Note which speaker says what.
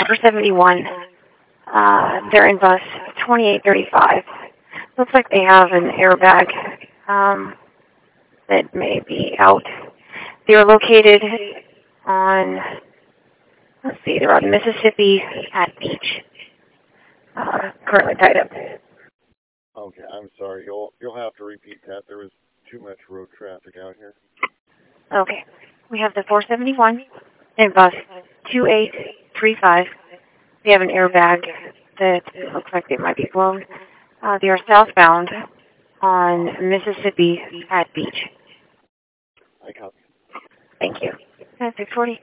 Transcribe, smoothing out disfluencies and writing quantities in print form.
Speaker 1: 471. They're in bus 2835. Looks like they have an airbag that may be out. They are located on, let's see, they're on Mississippi at Beach. Currently tied up.
Speaker 2: Okay, I'm sorry. You'll have to repeat that. There was too much road traffic out here.
Speaker 1: Okay. We have the 471 in bus 2835. They have an airbag that looks like they might be blown. They are southbound on Mississippi at Beach.
Speaker 2: I copy.
Speaker 1: Thank you. 640.